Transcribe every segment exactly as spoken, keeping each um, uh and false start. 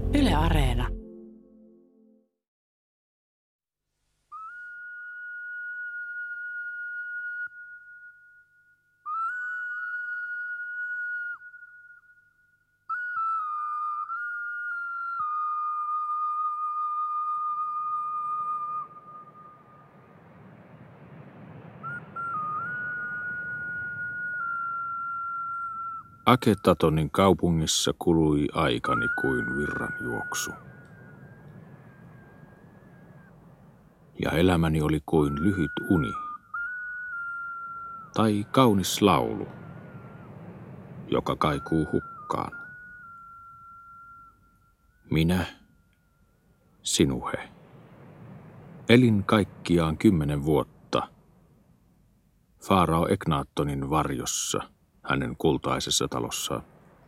Yle Areena. Aketatonin kaupungissa kului aikani kuin virranjuoksu. Ja elämäni oli kuin lyhyt uni. Tai kaunis laulu, joka kaikuu hukkaan. Minä, Sinuhe, elin kaikkiaan kymmenen vuotta Faarao Eknaattonin varjossa hänen kultaisessa talossaan.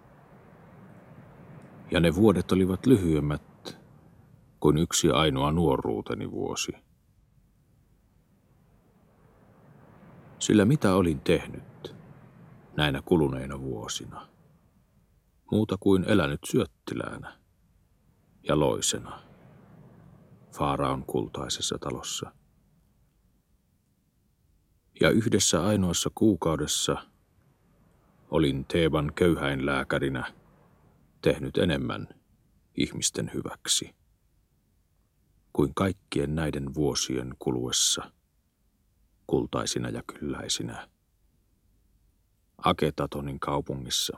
Ja ne vuodet olivat lyhyemmät kuin yksi ainoa nuoruuteni vuosi. Sillä mitä olin tehnyt näinä kuluneina vuosina, muuta kuin elänyt syöttiläänä ja loisena Faaraon kultaisessa talossa. Ja yhdessä ainoassa kuukaudessa olin Theeban köyhäinlääkärinä tehnyt enemmän ihmisten hyväksi kuin kaikkien näiden vuosien kuluessa kultaisina ja kylläisinä Aketatonin kaupungissa.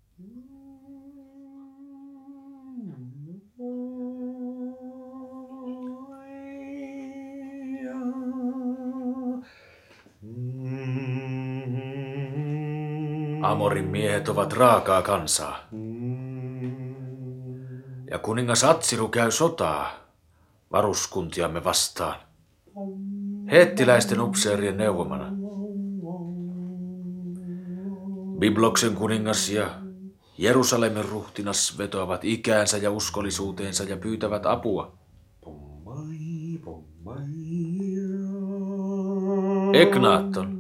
Amorin miehet ovat raakaa kansaa. Ja kuningas Atsiru käy sotaa varuskuntiamme vastaan. Heettiläisten upseerien neuvomana. Bibloksen kuningas ja Jerusalemin ruhtinas vetoavat ikäänsä ja uskollisuuteensa ja pyytävät apua. Eknaatton.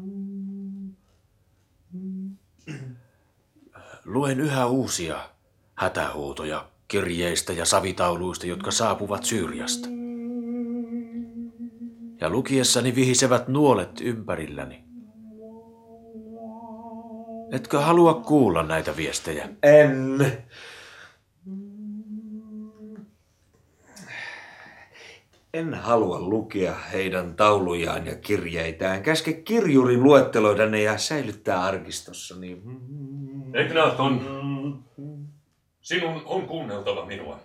Luen yhä uusia hätähuutoja kirjeistä ja savitauluista, jotka saapuvat Syyriasta. Ja lukiessani vihisevät nuolet ympärilläni. Etkö halua kuulla näitä viestejä? En. En halua lukea heidän taulujaan ja kirjeitään. Käske kirjuri luetteloida ne ja säilyttää arkistossani. Eknaatton, sinun on kuunneltava minua.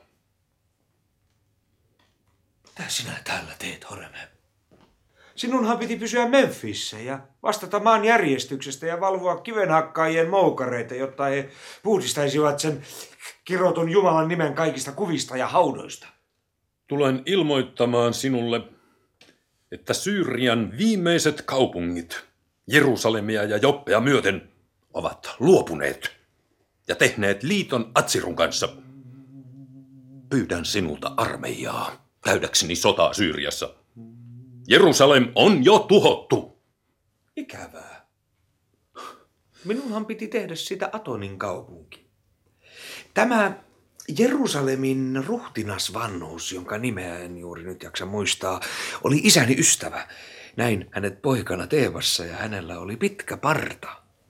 Mitä sinä täällä teet, Horemheb? Sinunhan piti pysyä Memphissä ja vastata maan järjestyksestä ja valvoa kivenhakkaajien moukareita, jotta he puhdistaisivat sen kirotun Jumalan nimen kaikista kuvista ja haudoista. Tulen ilmoittamaan sinulle, että Syyrian viimeiset kaupungit, Jerusalemia ja Joppea myöten, ovat luopuneet ja tehneet liiton Atsirun kanssa. Pyydän sinulta armeijaa käydäkseni sotaa Syyriassa. Jerusalem on jo tuhottu. Ikävää. Minunhan piti tehdä sitä Atonin kaupunki. Tämä Jerusalemin ruhtinas vanhuus, jonka nimeä en juuri nyt jaksa muistaa, oli isäni ystävä. Näin hänet poikana Teebassa ja hänellä oli pitkä parta.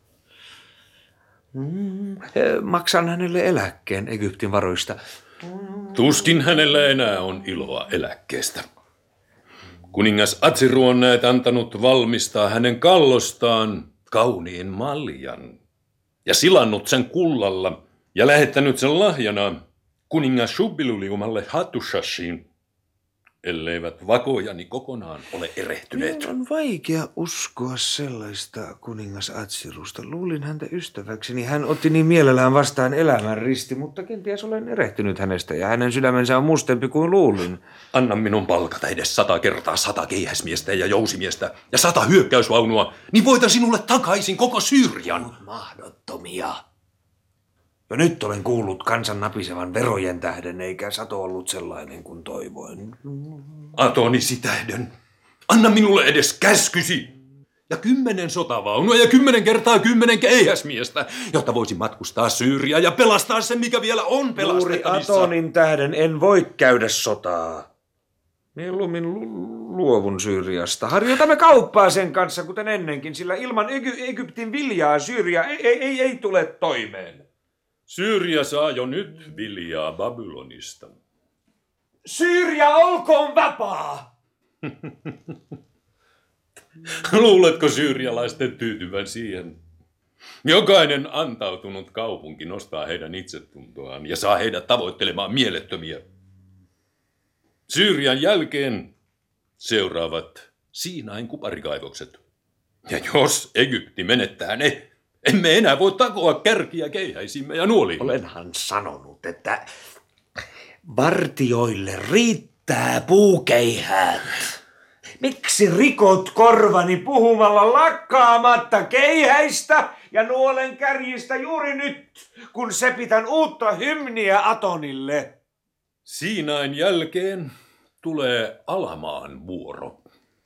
Mm, maksan hänelle eläkkeen Egyptin varoista. Tuskin hänellä enää on iloa eläkkeestä. Kuningas Atsiru on näet antanut valmistaa hänen kallostaan kauniin maljan ja silannut sen kullalla ja lähettänyt sen lahjana kuningas Shubbiluliumalle Hattushashiin, elleivät vakojani kokonaan ole erehtyneet. Minun on vaikea uskoa sellaista kuningas Atsirusta. Luulin häntä ystäväkseni. Hän otti niin mielellään vastaan elämän risti, mutta kenties olen erehtynyt hänestä ja hänen sydämensä on mustempi kuin luulin. Anna minun palkata edes sata kertaa sata keihäsmiestä ja jousimiestä ja sata hyökkäysvaunua, niin voitan sinulle takaisin koko Syyrian. Mahdottomia. Jo nyt olen kuullut kansan napisevan verojen tähden, eikä sato ollut sellainen kuin toivoin. Atonisi tähden, anna minulle edes käskysi, ja kymmenen sotavaunua ja kymmenen kertaa kymmenen keihäsmiestä, jotta voisin matkustaa Syyriaa ja pelastaa sen, mikä vielä on pelastettavissa. Juuri Atonin tähden en voi käydä sotaa. Mieluummin lu- luovun Syyriasta. Harjoitamme kauppaa sen kanssa, kuten ennenkin, sillä ilman Egy- Egyptin viljaa Syyria ei, ei, ei, ei tule toimeen. Syyria saa jo nyt viljaa Babylonista. Syyria olkoon vapaa! Luuletko syyrialaisten tyytyvän siihen? Jokainen antautunut kaupunki nostaa heidän itsetuntoaan ja saa heidät tavoittelemaan mielettömiä. Syyrian jälkeen seuraavat Siinain kuparikaivokset. Ja jos Egypti menettää ne, emme enää voi takoa kärkiä keihäisimme ja nuoliin. Olenhan sanonut, että vartioille riittää puukeihät. Miksi rikot korvani puhumalla lakkaamatta keihäistä ja nuolen kärjistä juuri nyt, kun sepitän uutta hymniä Atonille? Siinain jälkeen tulee Alamaan vuoro.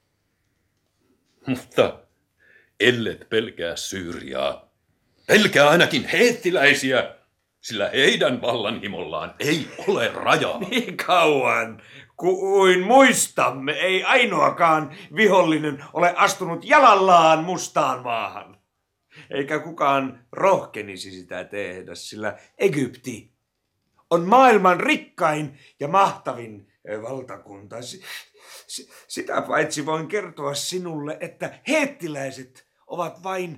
Mutta ellet pelkää Syyriaa, pelkää ainakin heettiläisiä, sillä heidän vallanhimollaan ei ole rajaa. Niin kauan kuin muistamme, ei ainoakaan vihollinen ole astunut jalallaan mustaan maahan. Eikä kukaan rohkenisi sitä tehdä, sillä Egypti on maailman rikkain ja mahtavin valtakunta. Sitä paitsi voin kertoa sinulle, että heettiläiset ovat vain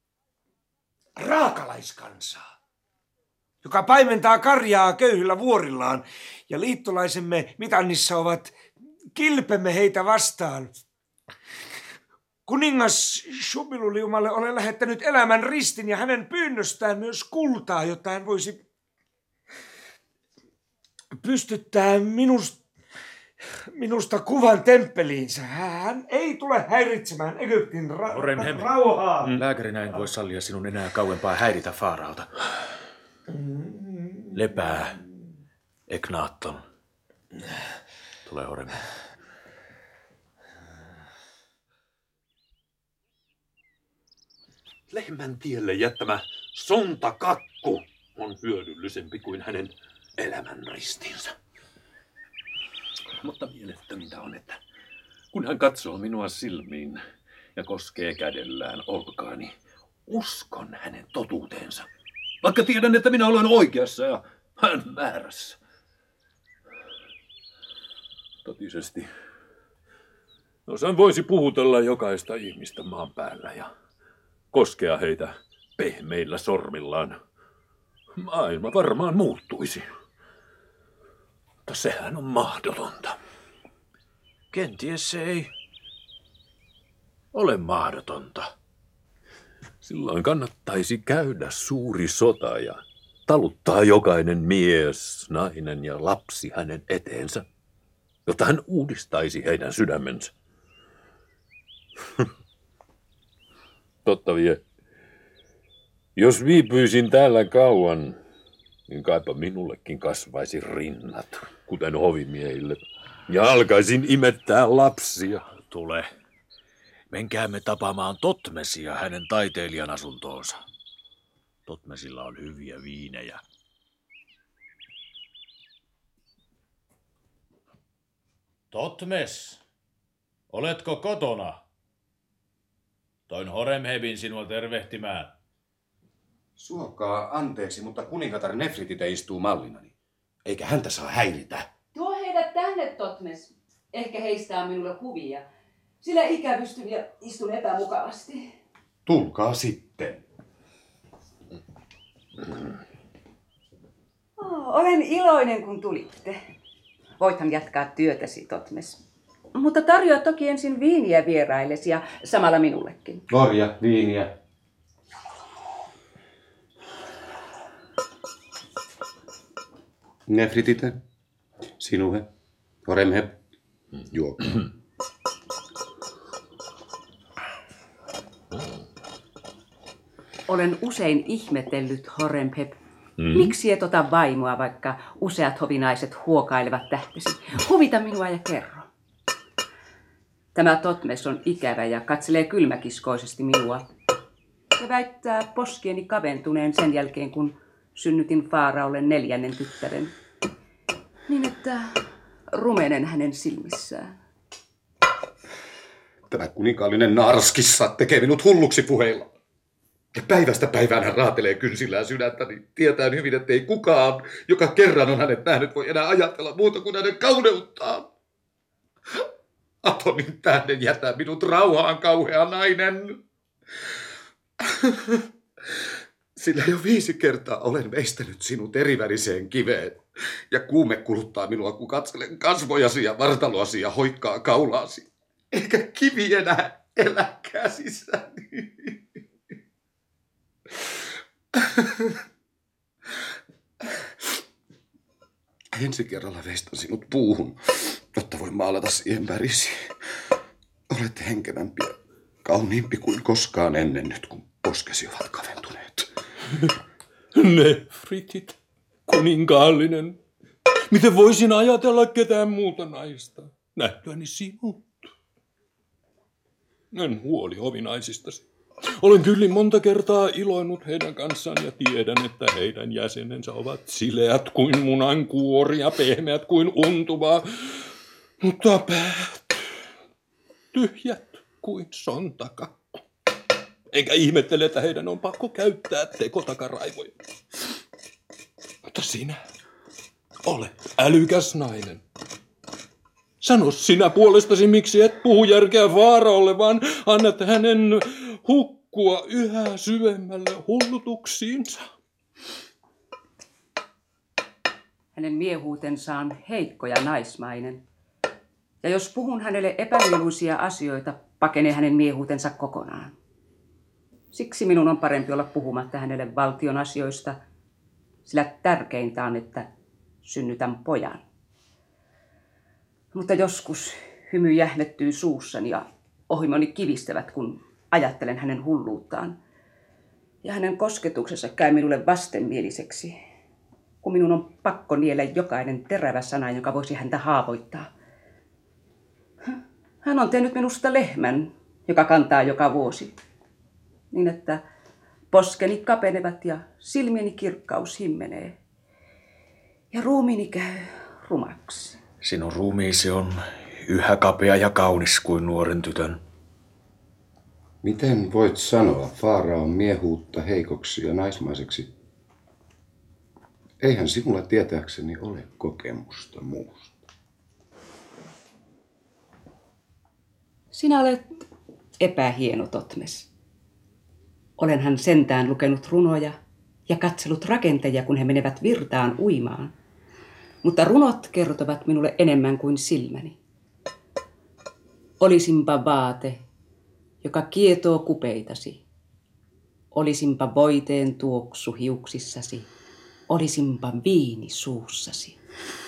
raakalaiskansaa, joka paimentaa karjaa köyhillä vuorillaan, ja liittolaisemme Mitannissa ovat kilpemme heitä vastaan. Kuningas Shubiluliumalle olen lähettänyt elämän ristin ja hänen pyynnöstään myös kultaa, jotta hän voisi pystyttää minusta, minusta kuvan temppeliinsä. Hän ei tule häiritsemään Egyptin ra- Horemheb, rauhaa. Mm. Lääkärinä en voi sallia sinun enää kauempaa häiritä Faaraalta. Lepää, Eknaatton. Tule Horemheb. Lehmän tielle jättämä sontakakku on hyödyllisempi kuin hänen elämän ristinsä. Mutta mielettömintä on, että kun hän katsoo minua silmiin ja koskee kädellään olkaani, uskon hänen totuuteensa. Vaikka tiedän, että minä olen oikeassa ja hän väärässä. Totisesti. Jos hän voisi puhutella jokaista ihmistä maan päällä ja koskea heitä pehmeillä sormillaan, maailma varmaan muuttuisi. Mutta sehän on mahdotonta. Kenties se ei ole mahdotonta. Silloin kannattaisi käydä suuri sota ja taluttaa jokainen mies, nainen ja lapsi hänen eteensä, jotta hän uudistaisi heidän sydämensä. Totta vie. Jos viipyisin täällä kauan, niin kaipa minullekin kasvaisi rinnat, kuten hovimiehille, ja alkaisin imettää lapsia. Tule. Menkäämme tapaamaan Totmesia hänen taiteilijan asuntoonsa. Totmesilla on hyviä viinejä. Totmes, oletko kotona? Toin Horemhebin sinua tervehtimään. Suokaa anteeksi, mutta kuningatar Nefritite istuu mallinani. Eikä häntä saa häiritä. Tuo heidät tänne, Totmes. Ehkä heistä on minulle kuvia. Sillä ikä pystyn ja istun epämukavasti. Tulkaa sitten. Oh, olen iloinen, kun tulitte. Voithan jatkaa työtäsi, Totmes. Mutta tarjoa toki ensin viiniä vieraillesi ja samalla minullekin. Korja, viiniä. Nefritite, Sinuhe, Horemheb, juo. Olen usein ihmetellyt, Horemheb, mm. miksi et ota vaimoa, vaikka useat hovinaiset huokailevat tähtesi. Huvita minua ja kerro. Tämä Totmes on ikävä ja katselee kylmäkiskoisesti minua. Ja väittää poskieni kaventuneen sen jälkeen, kun synnytin Faaraolle neljännen tyttären. Niin, että rumenen hänen silmissään. Tämä kuninkaallinen narskissa tekee minut hulluksi puheilla. Ja päivästä päivään hän raatelee kynsillään sydäntäni, tietäen hyvin, ettei kukaan, joka kerran on hänet nähnyt, voi enää ajatella muuta kuin hänen kauneuttaan. Atonin tähden jätä minut rauhaan, kauhea nainen. Sillä jo viisi kertaa olen veistänyt sinut eriväriseen kiveen. Ja kuume kuluttaa minua, kun katselen kasvojasi ja vartaloasi ja hoikkaa kaulaasi. Eikä kivi enää elä käsissäni. Ensi kerralla veistän sinut puuhun, jotta voin maalata siihen värisi. Olet henkevämpi ja kauniimpi kuin koskaan ennen nyt, kun poskesi ovat kaventuneet. Nefritit, kuninkaallinen. Miten voisin ajatella ketään muuta naista? Nähtyäni sinut. En huoli ovinaisistasi. Olen kyllin monta kertaa iloinut heidän kanssaan ja tiedän, että heidän jäsenensä ovat sileät kuin munan kuori ja pehmeät kuin untuva. Mutta päät tyhjät kuin sontakakku. Eikä ihmettele, että heidän on pakko käyttää tekotakaraivoja. Mutta sinä olet älykäs nainen. Sano sinä puolestasi, miksi et puhu järkeä Faaraolle, vaan annat hänen hukkua yhä syvemmälle hullutuksiinsa. Hänen miehuutensa on heikko ja naismainen. Ja jos puhun hänelle epämieluisia asioita, pakenee hänen miehuutensa kokonaan. Siksi minun on parempi olla puhumatta hänelle valtion asioista, sillä tärkeintä on, että synnytän pojan. Mutta joskus hymy jähmettyy suussani ja ohimoni kivistävät, kun ajattelen hänen hulluuttaan. Ja hänen kosketuksensa käy minulle vastenmieliseksi, kun minun on pakko niellä jokainen terävä sana, joka voisi häntä haavoittaa. Hän on tehnyt minusta lehmän, joka kantaa joka vuosi, niin että poskeni kapenevat ja silmieni kirkkaus himmenee. Ja ruumiini käy rumaksi. Sinun ruumiisi on yhä kapea ja kaunis kuin nuoren tytön. Miten voit sanoa Faaraon miehuutta heikoksi ja naismaiseksi? Eihän sinulla tietääkseni ole kokemusta muusta. Sinä olet epähieno, Totmes. Olenhan sentään lukenut runoja ja katsellut rakentajia, kun he menevät virtaan uimaan. Mutta runot kertovat minulle enemmän kuin silmäni. Olisinpa vaate, joka kietoo kupeitasi. Olisinpa voiteen tuoksu hiuksissasi. Olisinpa viini suussasi.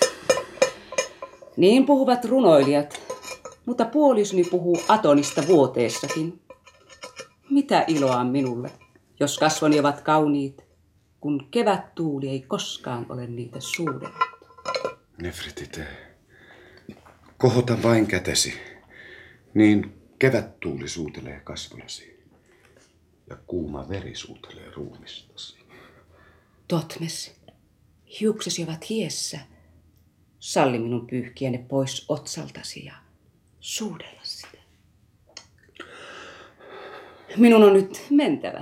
Niin puhuvat runoilijat, mutta puolisoni puhuu Atonista vuoteessakin. Mitä iloa on minulle, jos kasvoni ovat kauniit, kun kevättuuli ei koskaan ole niitä suudellut. Nefritite, kohota vain kätesi, niin kevättuuli suutelee kasvojasi ja kuuma veri suutelee ruumistasi. Totmes, hiuksesi ovat hiessä. Salli minun pyyhkiä ne pois otsaltasi ja suudella sitä. Minun on nyt mentävä.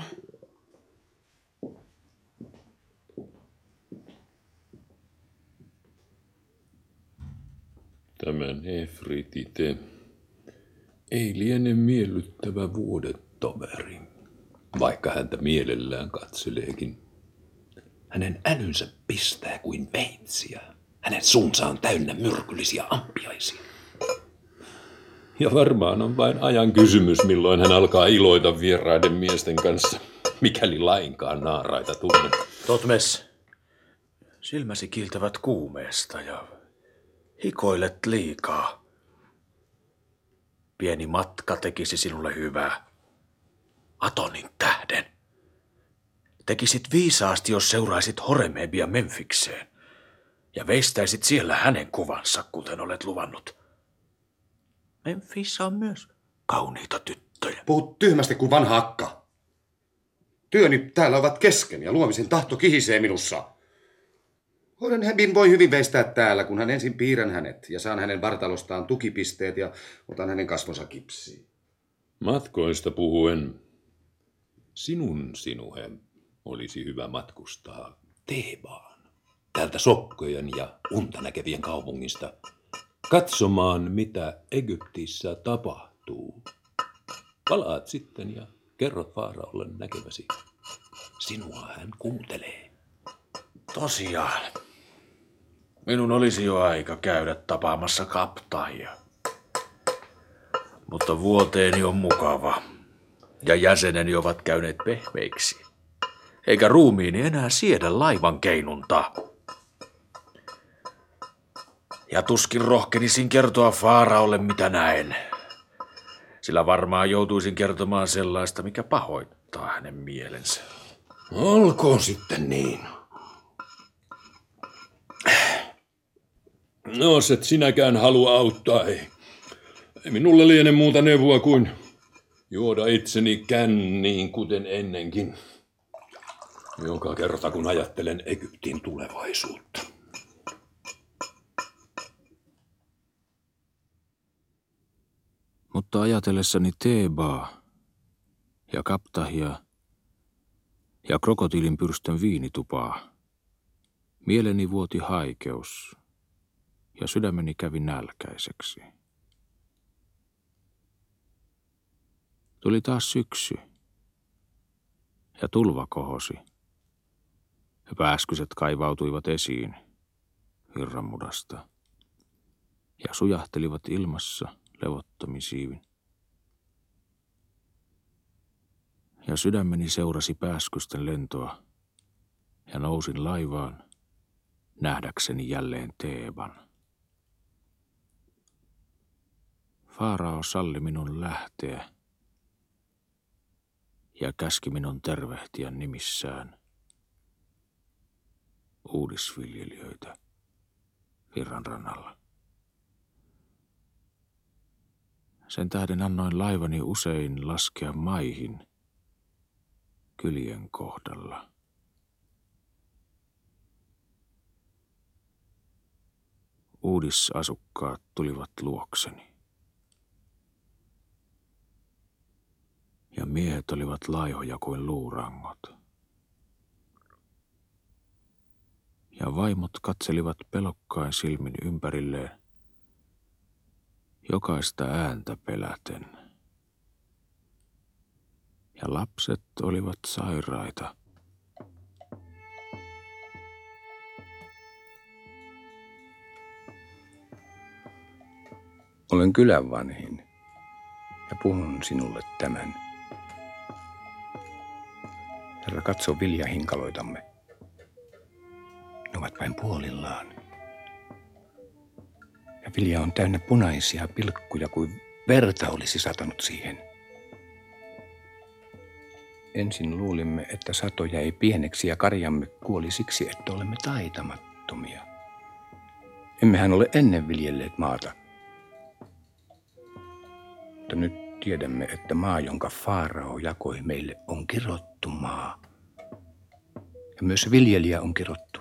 Tämä Nefritite ei liene miellyttävä vuodetoveri, vaikka häntä mielellään katseleekin. Hänen älynsä pistää kuin veitsiä. Hänen suunsa on täynnä myrkyllisiä ampiaisia. Ja varmaan on vain ajan kysymys, milloin hän alkaa iloita vieraiden miesten kanssa, mikäli lainkaan naaraita tunne. Totmes, silmäsi kiiltävät kuumeesta ja hikoilet liikaa. Pieni matka tekisi sinulle hyvää. Atonin tähden. Tekisit viisaasti, jos seuraisit Horemhebia Memfikseen ja veistäisit siellä hänen kuvansa, kuten olet luvannut. Memphisissä on myös kauniita tyttöjä. Puhut tyhmästi kuin vanha akka. Työni täällä ovat kesken ja luomisen tahto kihisee minussa. Horemhebin voi hyvin veistää täällä, kun hän ensin piirrän hänet ja saan hänen vartalostaan tukipisteet ja otan hänen kasvonsa kipsiin. Matkoista puhuen, sinun sinuhen olisi hyvä matkustaa Thebaan, täältä sokkojen ja unta näkevien kaupungista, katsomaan mitä Egyptissä tapahtuu. Palaat sitten ja kerrot Faaraolle näkeväsi. Sinua hän kuuntelee. Tosiaan. Minun olisi jo aika käydä tapaamassa Kaptahia. Mutta vuoteeni on mukava ja jäseneni ovat käyneet pehmeiksi. Eikä ruumiini enää siedä laivan keinuntaa. Ja tuskin rohkenisin kertoa Faaraolle mitä näen. Sillä varmaan joutuisin kertomaan sellaista, mikä pahoittaa hänen mielensä. Olkoon sitten niin. No, jos et sinäkään halua auttaa, ei. Ei minulle liene muuta neuvoa kuin juoda itseni känniin kuten ennenkin. Joka kerta kun ajattelen Egyptin tulevaisuutta. Mutta ajatellessani Thebaa ja Kaptahia ja krokotiilin pyrstön viinitupaa, mieleni vuoti haikeus ja sydämeni kävi nälkäiseksi. Tuli taas syksy ja tulva kohosi ja pääskyset kaivautuivat esiin virranmudasta ja sujahtelivat ilmassa levottomin siivin. Ja sydämeni seurasi pääskysten lentoa ja nousin laivaan nähdäkseni jälleen Theban. Faarao salli minun lähteä ja käski minun tervehtiä nimissään uudisviljelijöitä virran rannalla. Sen tähden annoin laivani usein laskea maihin kylien kohdalla. Uudisasukkaat tulivat luokseni. Ja miehet olivat laihoja kuin luurangot. Ja vaimot katselivat pelokkain silmin ympärilleen, jokaista ääntä peläten. Ja lapset olivat sairaita. Olen kylän vanhin ja puhun sinulle tämän. Herra, katso viljahinkaloitamme. Ne ovat vain puolillaan. Ja vilja on täynnä punaisia pilkkuja, kuin verta olisi satanut siihen. Ensin luulimme, että sato jäi pieneksi ja karjamme kuoli siksi, että olemme taitamattomia. Emmehän ole ennen viljelleet maata. Mutta nyt tiedämme, että maa, jonka Faarao jakoi meille, on kirottu maa. Ja myös viljelijä on kirottu.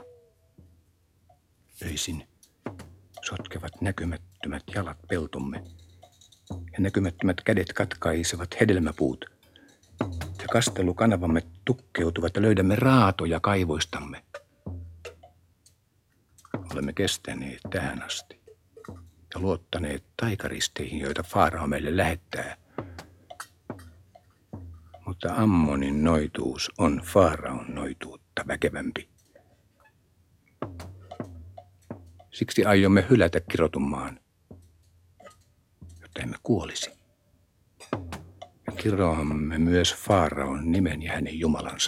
Öisin sotkevat näkymättömät jalat peltomme, ja näkymättömät kädet katkaisevat hedelmäpuut, ja kastelukanavamme tukkeutuvat ja löydämme raatoja kaivoistamme. Olemme kestäneet tähän asti ja luottaneet taikaristeihin, joita Faarao meille lähettää. Mutta Ammonin noituus on Faaraon noituutta väkevämpi. Siksi aiomme hylätä kirotun maan, jotta emme kuolisi. Ja kiroamme myös Faaraon nimen ja hänen jumalansa.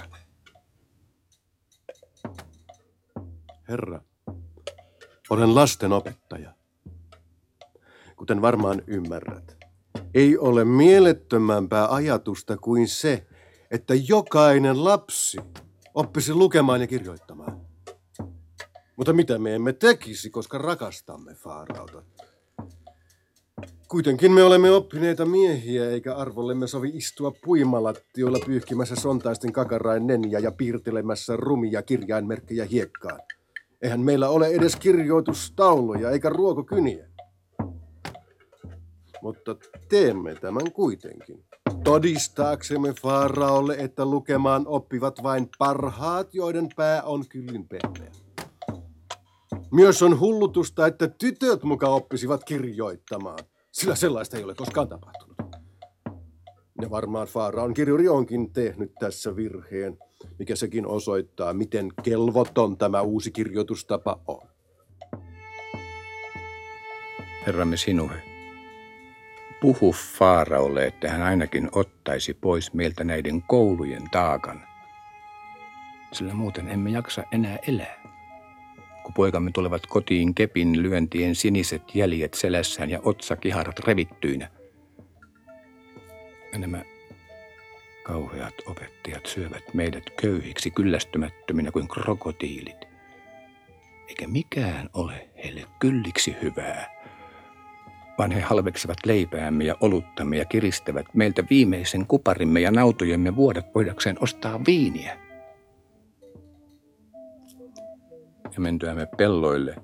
Herra, olen lasten opettaja. Kuten varmaan ymmärrät, ei ole mielettömämpää ajatusta kuin se, että jokainen lapsi oppisi lukemaan ja kirjoittamaan. Mutta mitä me emme tekisi, koska rakastamme Faaraota? Kuitenkin me olemme oppineita miehiä, eikä arvollemme sovi istua puimalattioilla pyyhkimässä sontaisten kakarain nenjä ja piirtelemässä rumia kirjainmerkkejä hiekkaan. Eihän meillä ole edes kirjoitustauluja eikä ruokokyniä. Mutta teemme tämän kuitenkin. Todistaaksemme Faaraolle, että lukemaan oppivat vain parhaat, joiden pää on kyllin pehmeä. Myös on hullutusta, että tytöt muka oppisivat kirjoittamaan, sillä sellaista ei ole koskaan tapahtunut. Ja varmaan Faaraon kirjuri onkin tehnyt tässä virheen, mikä sekin osoittaa, miten kelvoton tämä uusi kirjoitustapa on. Herramme Sinuhe, puhu Faaraolle, että hän ainakin ottaisi pois meiltä näiden koulujen taakan, sillä muuten emme jaksa enää elää. Kun poikamme tulevat kotiin kepin lyöntien siniset jäljet selässään ja otsakiharat revittyinä. Ja nämä kauheat opettajat syövät meidät köyhiksi kyllästymättöminä kuin krokotiilit. Eikä mikään ole heille kylliksi hyvää, vaan he halveksivat leipäämme ja oluttamme ja kiristävät meiltä viimeisen kuparimme ja nautojemme vuodat voidakseen ostaa viiniä. Ja mentyämme pelloille,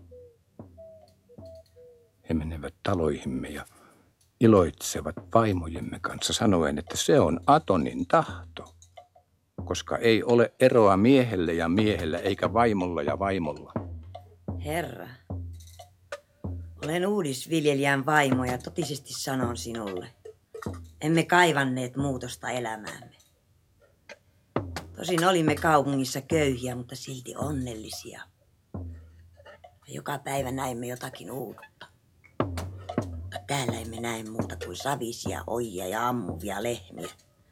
he menevät taloihimme ja iloitsevat vaimojemme kanssa sanoen, että se on Atonin tahto, koska ei ole eroa miehelle ja miehellä eikä vaimolla ja vaimolla. Herra, olen uudisviljelijän vaimo ja totisesti sanon sinulle, emme kaivanneet muutosta elämäämme. Tosin olimme kaupungissa köyhiä, mutta silti onnellisia. Ja joka päivä näimme jotakin uutta. Mutta täällä emme näe muuta kuin savisia ojia ja ammuvia lehmiä.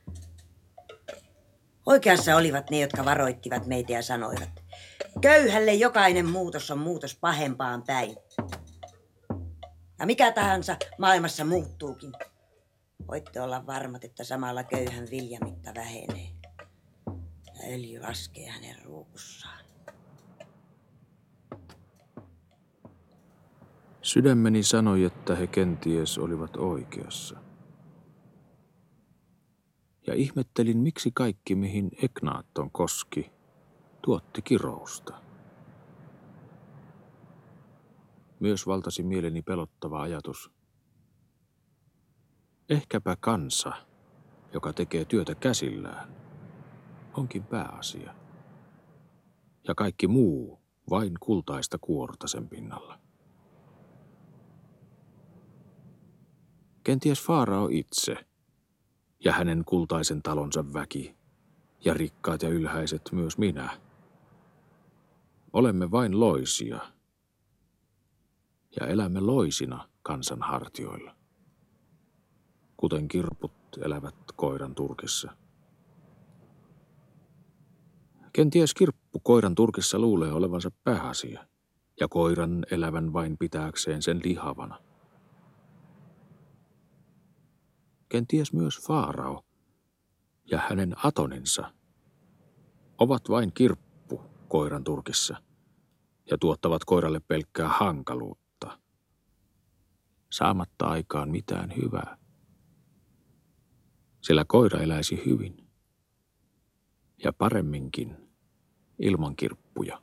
Oikeassa olivat ne, jotka varoittivat meitä ja sanoivat, köyhälle jokainen muutos on muutos pahempaan päin. Ja mikä tahansa maailmassa muuttuukin, voitte olla varmat, että samalla köyhän viljamitta vähenee ja öljy laskee hänen ruukussaan. Sydämeni sanoi, että he kenties olivat oikeassa. Ja ihmettelin, miksi kaikki, mihin Eknaatton koski, tuotti kirousta. Myös valtasi mieleni pelottava ajatus. Ehkäpä kansa, joka tekee työtä käsillään, onkin pääasia. Ja kaikki muu vain kultaista kuorta sen pinnalla. Kenties Faarao itse ja hänen kultaisen talonsa väki ja rikkaat ja ylhäiset myös minä. Olemme vain loisia ja elämme loisina kansan hartioilla, kuten kirput elävät koiran turkissa. Kenties kirppu koiran turkissa luulee olevansa pääasia ja koiran elävän vain pitääkseen sen lihavana. Kenties myös Faarao ja hänen Atoninsa ovat vain kirppu koiran turkissa ja tuottavat koiralle pelkkää hankaluutta, saamatta aikaan mitään hyvää. Sillä koira eläisi hyvin ja paremminkin ilman kirppuja.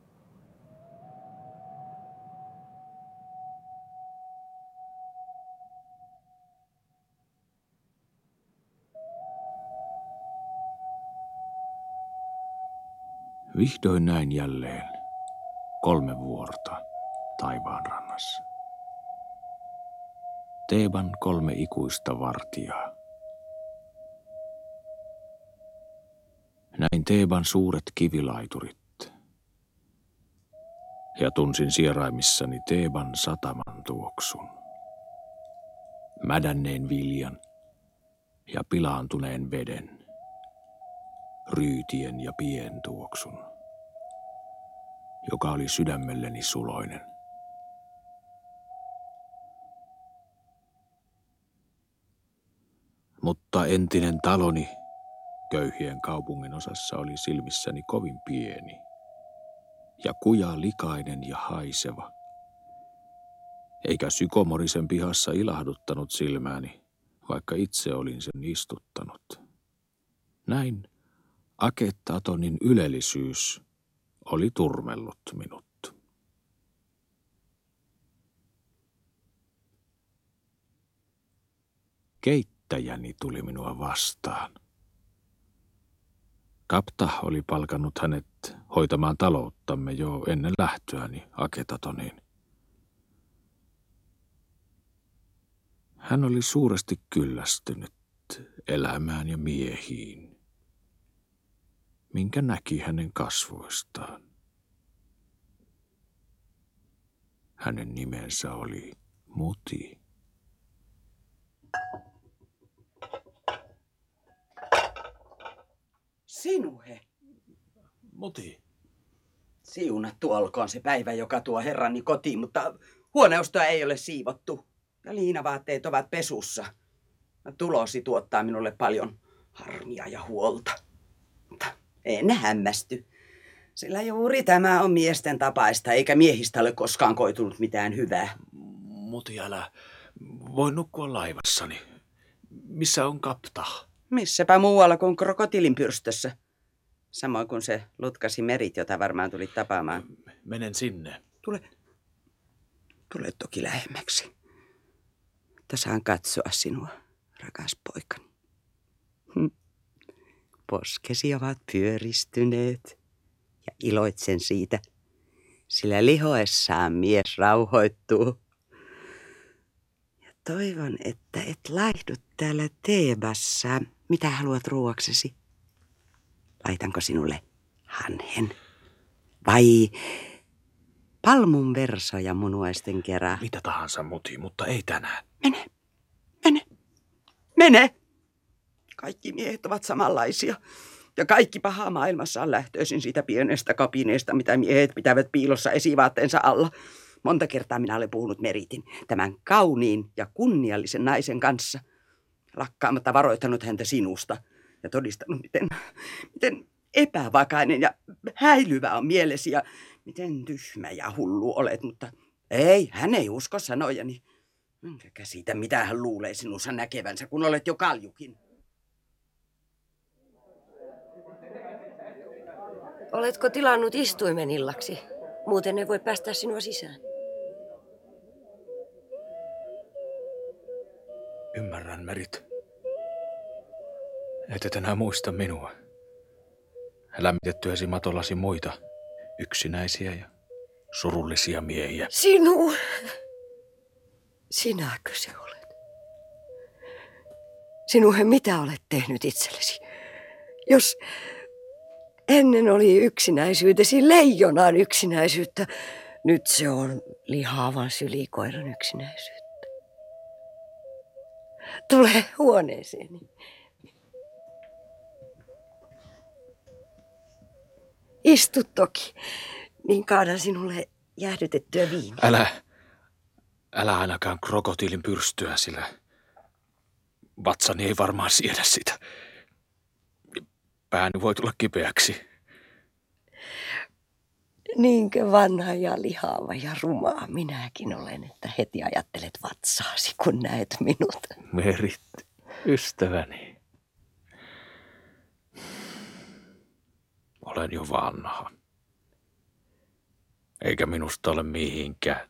Vihdoin näin jälleen kolme vuorta taivaan rannassa. Teeban kolme ikuista vartijaa. Näin Teeban suuret kivilaiturit ja tunsin sieraimissani Teeban sataman tuoksun, mädänneen viljan ja pilaantuneen veden, ryytien ja pien tuoksun, joka oli sydämelleni suloinen. Mutta entinen taloni köyhien kaupungin osassa oli silmissäni kovin pieni ja kuja likainen ja haiseva, eikä sykomorisen pihassa ilahduttanut silmääni, vaikka itse olin sen istuttanut. Näin Aketatonin ylellisyys oli turmellut minut. Keittäjäni tuli minua vastaan. Kapta oli palkannut hänet hoitamaan talouttamme jo ennen lähtöäni Aketatoniin. Hän oli suuresti kyllästynyt elämään ja miehiin, minkä näki hänen kasvoistaan. Hänen nimensä oli Muti. Sinuhe. Muti. Siunattu olkoon se päivä, joka tuo herrani kotiin, mutta huoneustoa ei ole siivottu. Ja liinavaatteet ovat pesussa. Tulosi tuottaa minulle paljon harmia ja huolta. Mutta en hämmästy. Sillä juuri tämä on miesten tapaista, eikä miehistä ole koskaan koitunut mitään hyvää. Muti, älä voi nukkua laivassani. Missä on Kapta? Missäpä muualla kuin krokotiilin pyrstössä. Samoin kuin se lutkasi Merit, jota varmaan tulit tapaamaan. Menen sinne. Tule, tule toki lähemmäksi. Että saan katsoa sinua, rakas poikani. Hm. Poskesi ovat pyöristyneet ja iloitsen siitä, sillä lihoessaan mies rauhoittuu. Ja toivon, että et laihdu täällä Teebassa. Mitä haluat ruoaksesi? Laitanko sinulle hanhen? Vai palmun versoja munuaisten kerran? Mitä tahansa, Muti, mutta ei tänään. Mene, mene, mene. Kaikki miehet ovat samanlaisia. Ja kaikki paha maailmassa on lähtöisin siitä pienestä kapineesta, mitä miehet pitävät piilossa esivaatteensa alla. Monta kertaa minä olen puhunut Meritin, tämän kauniin ja kunniallisen naisen kanssa. Lakkaamatta varoittanut häntä sinusta ja todistanut, miten, miten epävakainen ja häilyvä on mielesi ja miten tyhmä ja hullu olet. Mutta ei, hän ei usko sanojani. Enkä käsitä, mitä hän luulee sinussa näkevänsä, kun olet jo kaljukin. Oletko tilannut istuimen illaksi? Muuten ne voi päästää sinua sisään. Ymmärrän, Merit. Et et enää muista minua. Lämmitettyäsi matollasi muita, yksinäisiä ja surullisia miehiä. Sinua! Sinäkö se olet? Sinuhe, mitä olet tehnyt itsellesi? Jos ennen oli yksinäisyytesi leijonaan yksinäisyyttä, nyt se on lihaavan sylikoiran yksinäisyyttä. Tule huoneeseeni. Istu toki, niin kaadan sinulle jäähdytettyä viiniä. Älä, älä ainakaan krokotiilin pyrstöä, sillä vatsani ei varmaan siedä sitä. Pääni voi tulla kipeäksi. Niinkö vanha ja lihaava ja rumaa minäkin olen, että heti ajattelet vatsaasi, kun näet minut. Merit, ystäväni. Olen jo vanha. Eikä minusta ole mihinkään.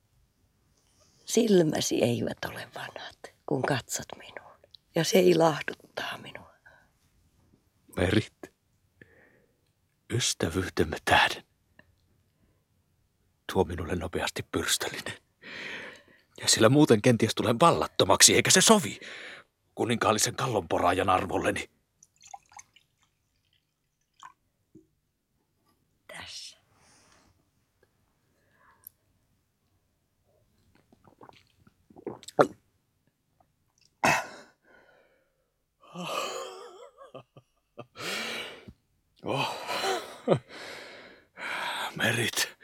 Silmäsi eivät ole vanhat, kun katsot minuun. Ja se ilahduttaa minua. Merit, ystävyytemme tähden. Tuo minulle nopeasti pyrstöllinen. Ja sillä muuten kenties tulen vallattomaksi, eikä se sovi kuninkaallisen kallonporaajan arvolleni. Tässä. Oh. Merit.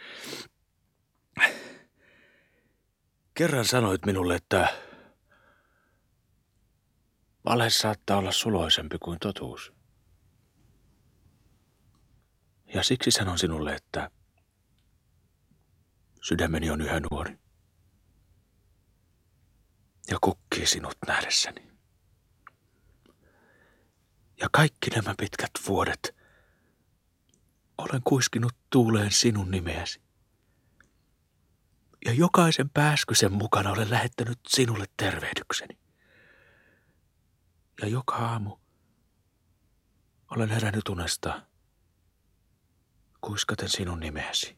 Kerran sanoit minulle, että vale saattaa olla suloisempi kuin totuus. Ja siksi sanon sinulle, että sydämeni on yhä nuori. sinut nähdessäni. Ja kaikki nämä pitkät vuodet olen kuiskinut tuuleen sinun nimeäsi. Ja jokaisen pääskysen mukana olen lähettänyt sinulle tervehdykseni. Ja joka aamu olen herännyt unesta kuiskaten sinun nimeäsi.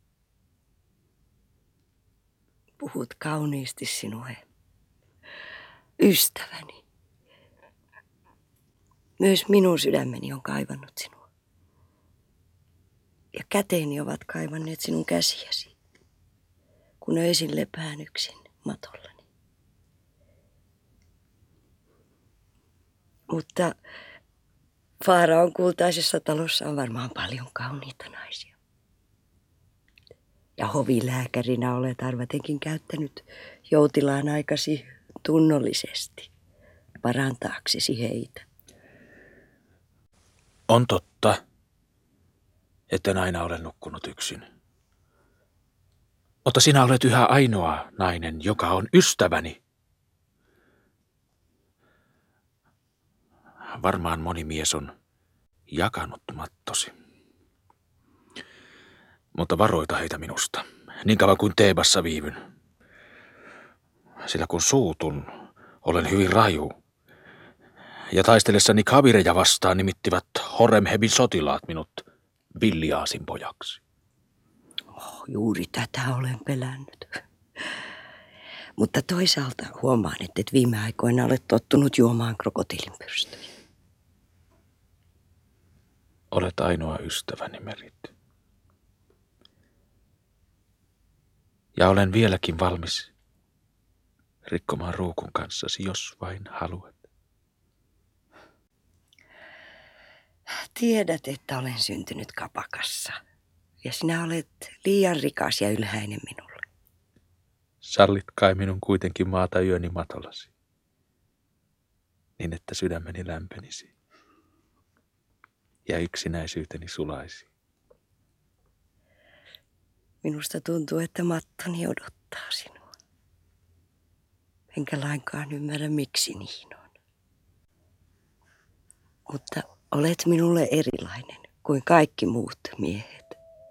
Puhut kauniisti, Sinue. Ystäväni. Myös minun sydämeni on kaivannut sinua. Ja käteeni ovat kaivanneet sinun käsiäsi, kun öisin lepään yksin matollani. Mutta Faaraon kultaisessa talossa on varmaan paljon kauniita naisia. Ja hovilääkärinä olet arvatenkin käyttänyt joutilaan aikasi tunnollisesti parantaaksesi heitä. On totta, etten aina ole nukkunut yksin. Mutta sinä olet yhä ainoa nainen, joka on ystäväni. Varmaan moni mies on jakanut mattosi. Mutta varoita heitä minusta, niin kauan kuin Teebassa viivyn. Sillä kun suutun, olen hyvin raju. Ja taistellessani kavireja vastaan nimittivät Horemhebin sotilaat minut Villiaasin pojaksi. Oh, juuri tätä olen pelännyt. Mutta toisaalta huomaan, että et viime aikoina olet tottunut juomaan krokotiilinpyrstöjä. Olet ainoa ystäväni, Merit. Ja olen vieläkin valmis rikkomaan ruukun kanssasi, jos vain haluat. Tiedät, että olen syntynyt kapakassa. Ja sinä olet liian rikas ja ylhäinen minulle. Sallit kai minun kuitenkin maata yöni matollasi, niin että sydämeni lämpenisi ja yksinäisyyteni sulaisi. Minusta tuntuu, että mattoni odottaa sinua. Enkä lainkaan ymmärrä, miksi niin on. Mutta olet minulle erilainen kuin kaikki muut miehet.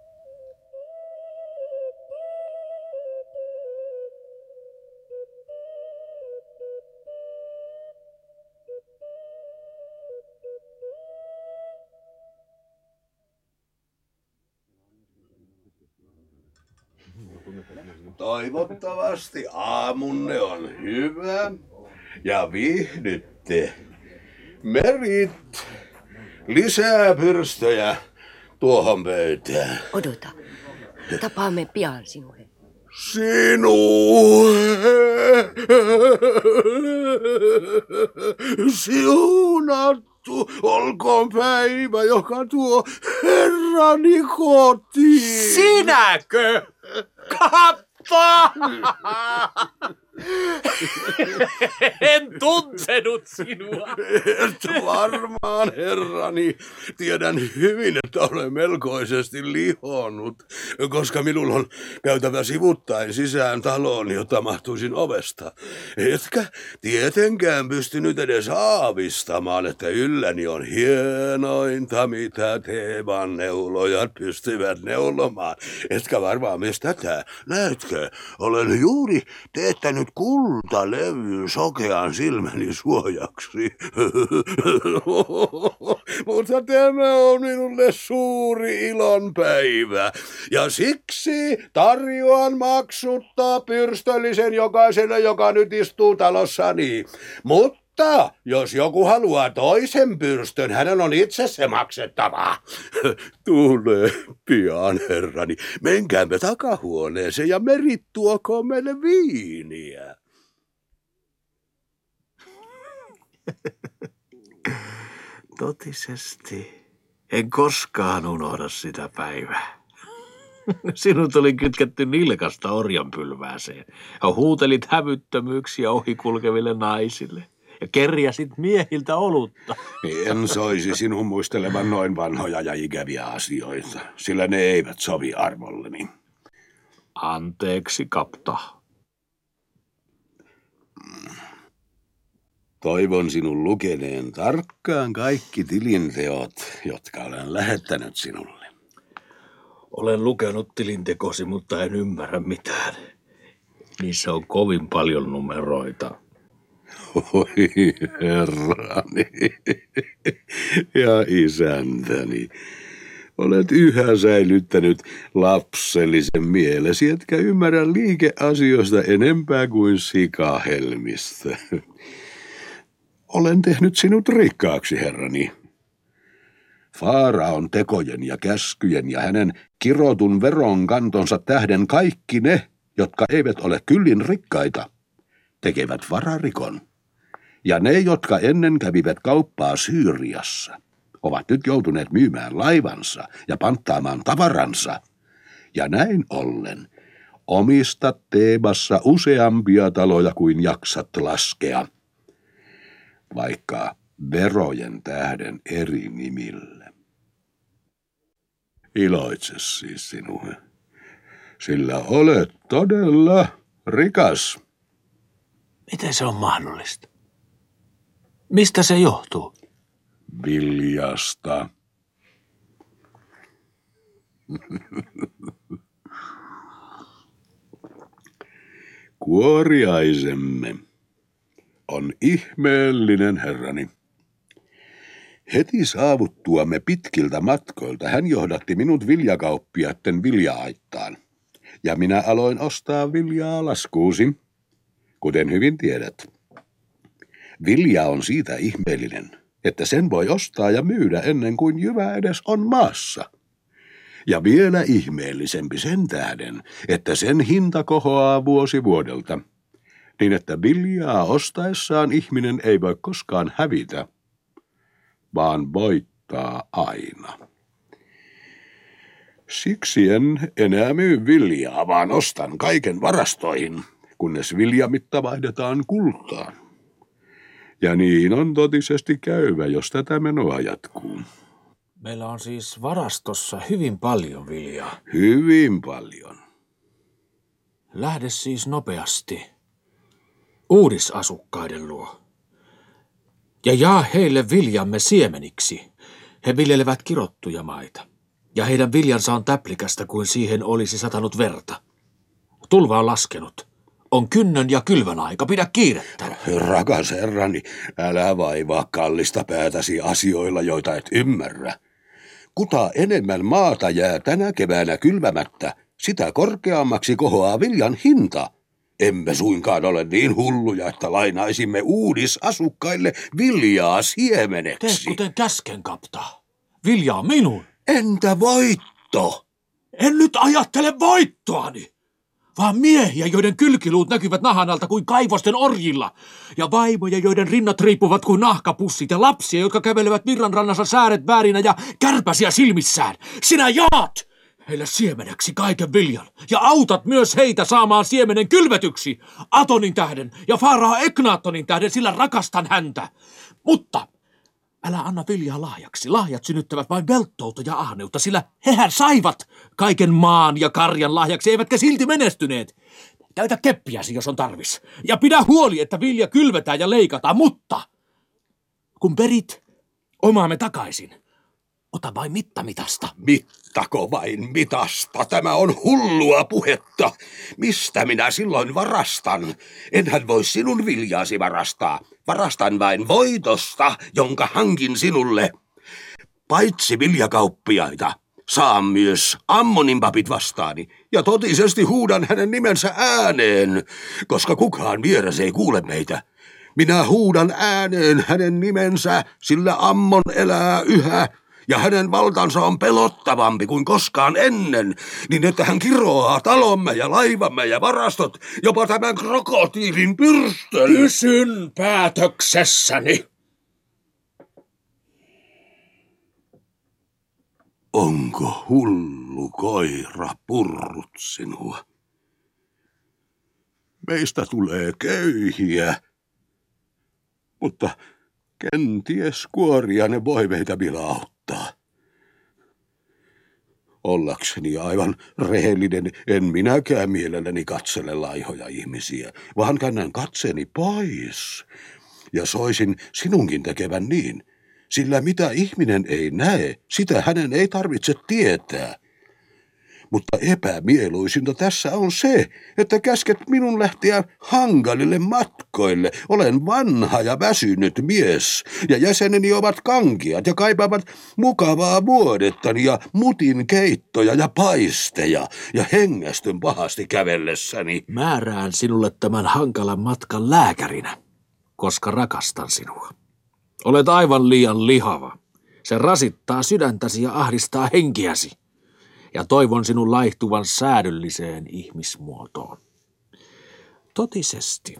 Toivottavasti aamunne on hyvä ja viihdytte. Merit, lisää pyrstöjä tuohon pöytään. Odota, tapaamme pian Sinue. Sinue! Siunattu olkoon päivä, joka tuo herrani kotiin. Sinäkö? Kappa! En tuntenut sinua. Et varmaan, herrani. Tiedän hyvin, että olen melkoisesti lihonnut, koska minulla on käytävä sivuttain sisään taloon, jotta mahtuisin ovesta. Etkä tietenkään pystynyt edes aavistamaan, että ylläni on hienointa, mitä Teeban neulojat pystyvät neulomaan. Etkä varmaan myös tätä. Näetkö, olen juuri teettänyt kultalevyn sokean silmäni suojaksi. Mutta tämä on minulle suuri ilonpäivä. Ja siksi tarjoan maksuttaa pyrstöllisen jokaiselle, joka nyt istuu talossani. Mutta jos joku haluaa toisen pyrstön, hänen on itse se maksettava. Tule pian, herrani. Menkäämme takahuoneeseen ja Merit tuokoon meille viiniä. Totisesti. En koskaan unohda sitä päivää. Sinut oli kytketty nilkasta orjanpylvääseen ja huutelit hävyttömyyksiä ohikulkeville naisille ja kerjäsit miehiltä olutta. En soisi sinun muistelevan noin vanhoja ja ikäviä asioita, sillä ne eivät sovi arvolleni. Anteeksi, kapta. Toivon sinun lukeneen tarkkaan kaikki tilinteot, jotka olen lähettänyt sinulle. Olen lukenut tilintekosi, mutta en ymmärrä mitään. Niissä on kovin paljon numeroita. Oi herrani ja isäntäni, olet yhä säilyttänyt lapsellisen mielesi, etkä ymmärrä liikeasioista enempää kuin sikahelmistä. Olen tehnyt sinut rikkaaksi, herrani. Faaraon tekojen ja käskyjen ja hänen kirotun veronkantonsa tähden kaikki ne, jotka eivät ole kyllin rikkaita, tekevät vararikon. Ja ne, jotka ennen kävivät kauppaa Syyriassa, ovat nyt joutuneet myymään laivansa ja panttaamaan tavaransa. Ja näin ollen omistat Teebassa useampia taloja kuin jaksat laskea, vaikka verojen tähden eri nimille. Iloitse siis sinua, sillä olet todella rikas. Miten se on mahdollista? Mistä se johtuu? Viljasta. Kuoriaisemme on ihmeellinen herrani. Heti saavuttuamme pitkiltä matkoilta hän johdatti minut viljakauppiaitten vilja-aittaan, ja minä aloin ostaa viljaa laskuusi, kuten hyvin tiedät. Vilja on siitä ihmeellinen, että sen voi ostaa ja myydä ennen kuin jyvä edes on maassa. Ja vielä ihmeellisempi sen tähden, että sen hinta kohoaa vuosi vuodelta, niin että viljaa ostaessaan ihminen ei voi koskaan hävitä, vaan voittaa aina. Siksi en enää myy viljaa, vaan ostan kaiken varastoihin, kunnes viljamitta vaihdetaan kultaan. Ja niin on totisesti käyvä, jos tätä menoa jatkuu. Meillä on siis varastossa hyvin paljon viljaa. Hyvin paljon. Lähde siis nopeasti uudisasukkaiden luo. Ja jaa heille viljamme siemeniksi. He viljelevät kirottuja maita. Ja heidän viljansa on täplikästä kuin siihen olisi satanut verta. Tulva on laskenut. On kynnön ja kylvön aika, pidä kiirettä. Rakas herrani, älä vaivaa kallista päätäsi asioilla, joita et ymmärrä. Kuta enemmän maata jää tänä keväänä kylvämättä, sitä korkeammaksi kohoaa viljan hinta. Emme suinkaan ole niin hulluja, että lainaisimme uudisasukkaille viljaa siemeneksi. Tee kuten käsken, kapta. Vilja on minun. Entä voitto? En nyt ajattele voittoani, vaan miehiä, joiden kylkiluut näkyvät nahan alta kuin kaivosten orjilla, ja vaimoja, joiden rinnat riippuvat kuin nahkapussit, ja lapsia, jotka kävelevät virran rannassa sääret väärinä ja kärpäsiä silmissään. Sinä jaat heille siemeneksi kaiken viljan, ja autat myös heitä saamaan siemenen kylvetyksi Atonin tähden ja Faarao Eknaattonin tähden, sillä rakastan häntä. Mutta älä anna viljaa lahjaksi. Lahjat synnyttävät vain velttoutta ja ahneutta, sillä hehän saivat kaiken maan ja karjan lahjaksi, eivätkä silti menestyneet. Käytä keppiäsi, jos on tarvis. Ja pidä huoli, että vilja kylvetään ja leikataan, mutta kun perit omaamme takaisin, ota vain mittamitasta. Mittako vain mitasta? Tämä on hullua puhetta. Mistä minä silloin varastan? Enhän voi sinun viljaasi varastaa. Varastan vain voitosta, jonka hankin sinulle. Paitsi viljakauppiaita, saan myös Ammonin papit vastaani. Ja totisesti huudan hänen nimensä ääneen, koska kukaan vieras ei kuule meitä. Minä huudan ääneen hänen nimensä, sillä Ammon elää yhä. Ja hänen valtansa on pelottavampi kuin koskaan ennen, niin että hän kiroaa talomme ja laivamme ja varastot, jopa tämän krokotiilin pyrstön. Pysyn päätöksessäni. Onko hullu koira purrut sinua? Meistä tulee köyhiä, mutta kenties kuoria ne voi meitä vielä auttaa. Ollakseni aivan rehellinen, en minäkään mielelläni katsele laihoja ihmisiä, vaan käännän katseeni pois Ja soisin sinunkin tekevän niin, sillä mitä ihminen ei näe, sitä hänen ei tarvitse tietää. Mutta epämieluisinta tässä on se, että käsket minun lähteä hankalille matkoille. Olen vanha ja väsynyt mies, ja jäseneni ovat kankiat ja kaipaavat mukavaa vuodettani ja mutin keittoja ja paisteja, ja hengästyn pahasti kävellessäni. Määrään sinulle tämän hankalan matkan lääkärinä, koska rakastan sinua. Olet aivan liian lihava. Se rasittaa sydäntäsi ja ahdistaa henkiäsi. Ja toivon sinun laihtuvan säädölliseen ihmismuotoon. Totisesti.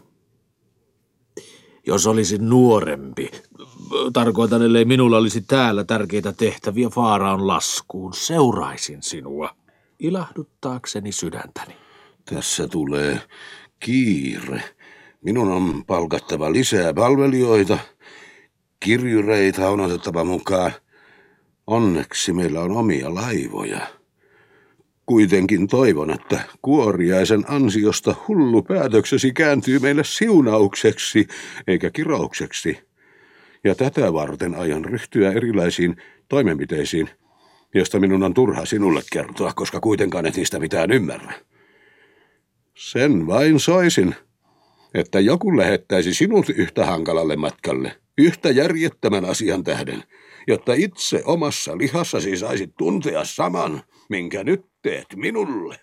Jos olisin nuorempi, tarkoitan, ellei minulla olisi täällä tärkeitä tehtäviä Faaraon laskuun, seuraisin sinua, ilahduttaakseni sydäntäni. Tässä tulee kiire. Minun on palkattava lisää palvelijoita. Kirjureita on otettava mukaan. Onneksi meillä on omia laivoja. Kuitenkin toivon, että kuoriaisen ansiosta hullu päätöksesi kääntyy meille siunaukseksi eikä kiroukseksi. Ja tätä varten aion ryhtyä erilaisiin toimenpiteisiin, josta minun on turha sinulle kertoa, koska kuitenkaan et niistä mitään ymmärrä. Sen vain soisin, että joku lähettäisi sinut yhtä hankalalle matkalle, yhtä järjettömän asian tähden, jotta itse omassa lihassasi saisit tuntea saman, minkä nyt teet minulle.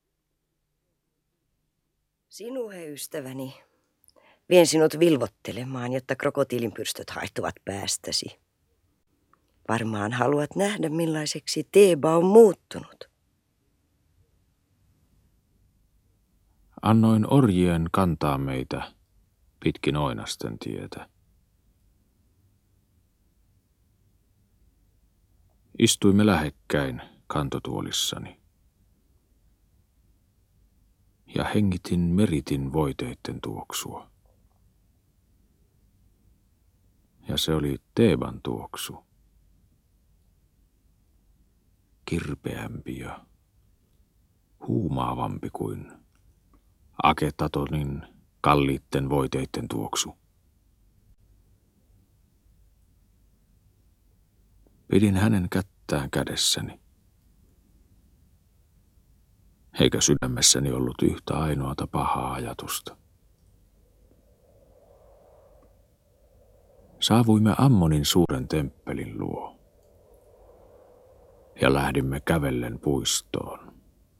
Sinuhe, ystäväni, vien sinut vilvottelemaan, jotta krokotiilinpyrstöt haihtuvat päästäsi. Varmaan haluat nähdä, millaiseksi Teeba on muuttunut. Annoin orjien kantaa meitä pitkin Oinasten tietä. Istuimme lähekkäin kantotuolissani. Ja hengitin meritin voiteitten tuoksua. Ja se oli Teeban tuoksu. Kirpeämpi ja huumaavampi kuin Aketatonin kalliitten voiteitten tuoksu. Pidin hänen kättään kädessäni. Eikä sydämessäni ollut yhtä ainoata pahaa ajatusta. Saavuimme Ammonin suuren temppelin luo ja lähdimme kävellen puistoon.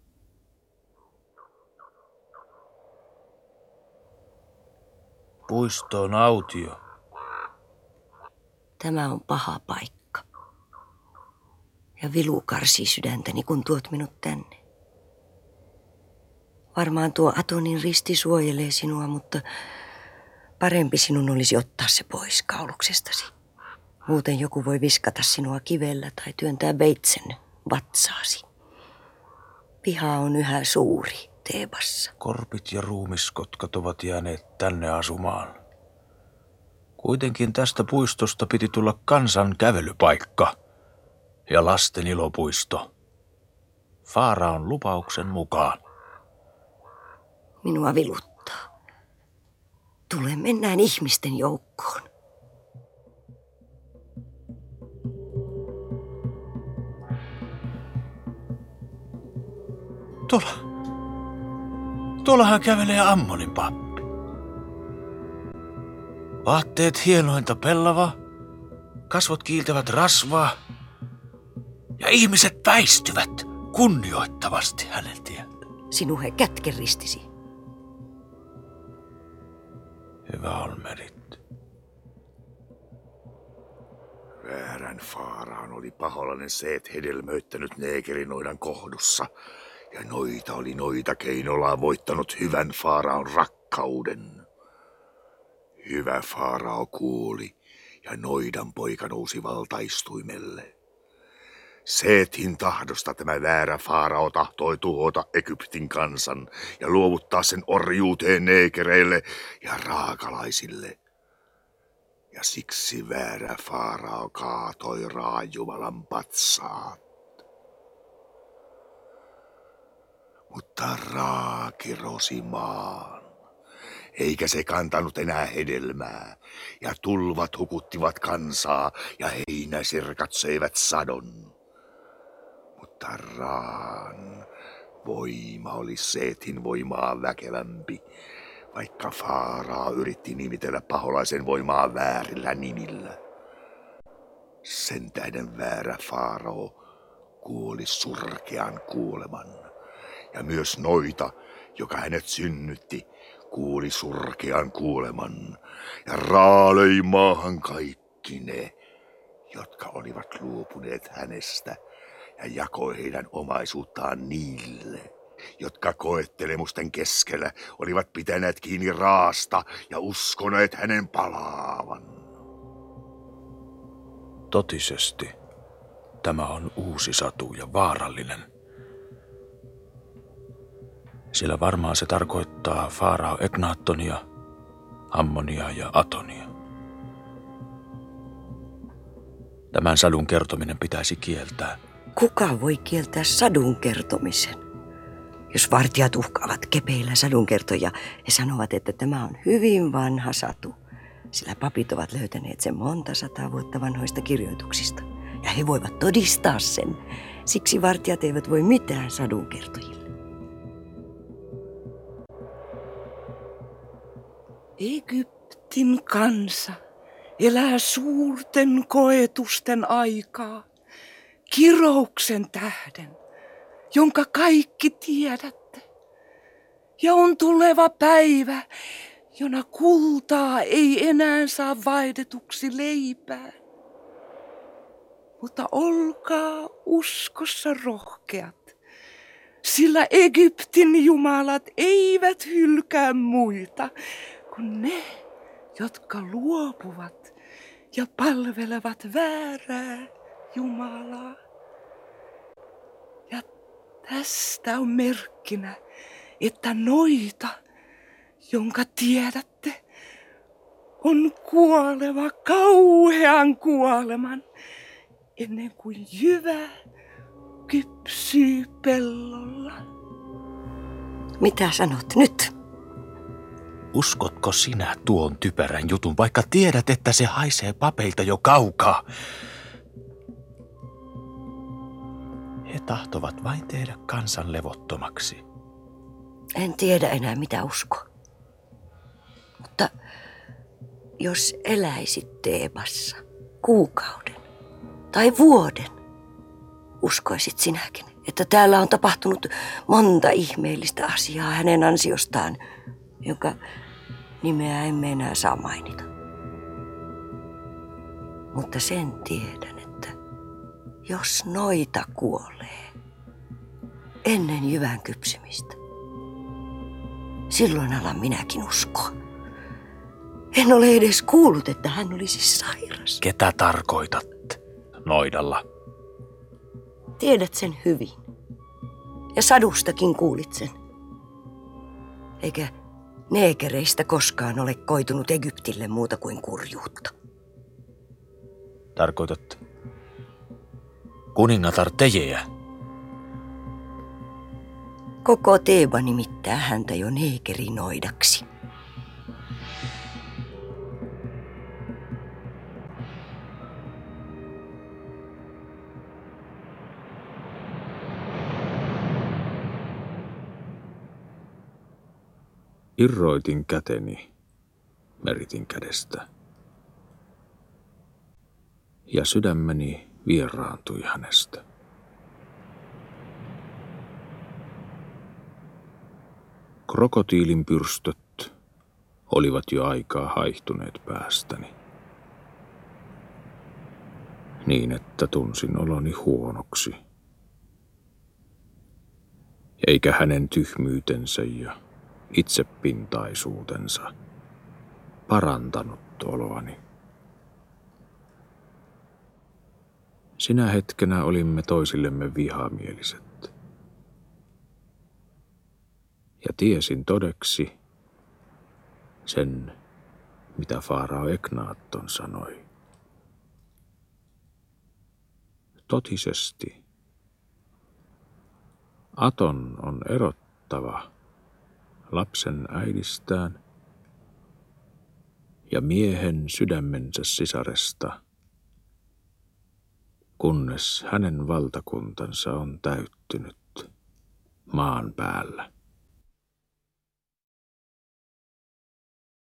Puisto on autio. Tämä on paha paikka. Ja vilu karsii sydäntäni, kun tuot minut tänne. Varmaan tuo Atonin risti suojelee sinua, mutta parempi sinun olisi ottaa se pois kauluksestasi. Muuten joku voi viskata sinua kivellä tai työntää veitsen vatsaasi. Piha on yhä suuri Teebassa. Korpit ja ruumiskotkat ovat jääneet tänne asumaan. Kuitenkin tästä puistosta piti tulla kansan kävelypaikka ja lasten ilopuisto. Faaraon lupauksen mukaan. Minua viluttaa. Tule, mennään ihmisten joukkoon. Tuolla. Tuollahan kävelee Ammonin pappi. Vaatteet hienointa pellava, kasvot kiiltävät rasvaa ja ihmiset väistyvät kunnioittavasti hänen tieltä. Sinuhe, kätke ristisi. Hyvä on merit. Väärän Faaraon oli paholainen seet hedelmöittänyt neekerinoidan kohdussa, ja noita oli noita keinolaa voittanut hyvän Faaraon rakkauden. Hyvä Faarao kuuli, ja noidan poika nousi valtaistuimelle. Seetin tahdosta tämä väärä Faarao tahtoi tuhota Egyptin kansan ja luovuttaa sen orjuuteen neekereille ja raakalaisille. Ja siksi väärä Faarao kaatoi Raajumalan patsaat. Mutta Raa kirosi maan, eikä se kantanut enää hedelmää. Ja tulvat hukuttivat kansaa, ja heinäsirkat söivät sadon. Mutta Raan voima oli Seethin voimaa väkevämpi, vaikka Faaraa yritti nimitellä paholaisen voimaa väärillä nimillä. Sen tähden väärä Faarao kuoli surkean kuoleman, ja myös Noita, joka hänet synnytti, kuuli surkean kuoleman, ja Raa löi maahan kaikki ne, jotka olivat luopuneet hänestä, ja jakoi heidän omaisuuttaan niille, jotka koettelemusten keskellä olivat pitäneet kiinni Raasta ja uskoneet hänen palaavan. Totisesti tämä on uusi satu ja vaarallinen. Sillä varmaan se tarkoittaa Faarao Eknaattonia, Ammonia ja Atonia. Tämän sadun kertominen pitäisi kieltää. Kuka voi kieltää sadun kertomisen? Jos vartijat uhkaavat kepeillä sadunkertoja, he sanovat, että tämä on hyvin vanha satu, sillä papit ovat löytäneet sen monta sataa vuotta vanhoista kirjoituksista, ja he voivat todistaa sen. Siksi vartijat eivät voi mitään sadunkertojille. Egyptin kansa elää suurten koetusten aikaa, kirouksen tähden, jonka kaikki tiedätte. Ja on tuleva päivä, jona kultaa ei enää saa vaihdetuksi leipään. Mutta olkaa uskossa rohkeat, sillä Egyptin jumalat eivät hylkää muita kuin ne, jotka luopuvat ja palvelevat väärää Jumalaa. Ja tästä on merkkinä, että Noita, jonka tiedätte, on kuoleva kauhean kuoleman, ennen kuin jyvä kypsyy pellolla. Mitä sanot nyt? Uskotko sinä tuon typerän jutun, vaikka tiedät, että se haisee papeilta jo kaukaa? He tahtovat vain tehdä kansan levottomaksi. En tiedä enää mitä uskoa. Mutta jos eläisit Teebassa kuukauden tai vuoden, uskoisit sinäkin, että täällä on tapahtunut monta ihmeellistä asiaa hänen ansiostaan, jonka nimeä emme enää saa mainita. Mutta sen tiedän, että jos Noita kuolee ennen jyvän kypsymistä, silloin alan minäkin uskoa. En ole edes kuullut, että hän olisi sairas. Ketä tarkoitat Noidalla? Tiedät sen hyvin. Ja sadustakin kuulit sen. Eikä neekereistä koskaan ole koitunut Egyptille muuta kuin kurjuutta. Tarkoitat kuningatar Tejeä? Koko Teeba nimittää häntä jo neekerinoidaksi. Irroitin käteni Meritin kädestä. Ja sydämeni vieraantui hänestä. Krokotiilin pyrstöt olivat jo aikaa haihtuneet päästäni. Niin, että tunsin oloni huonoksi. Eikä hänen tyhmyytensä ja itsepintaisuutensa parantanut oloani. Sinä hetkenä olimme toisillemme vihamieliset. Ja tiesin todeksi sen, mitä Faarao Eknaatton sanoi. Totisesti Aton on erottava lapsen äidistään ja miehen sydämensä sisaresta, kunnes hänen valtakuntansa on täyttynyt maan päällä.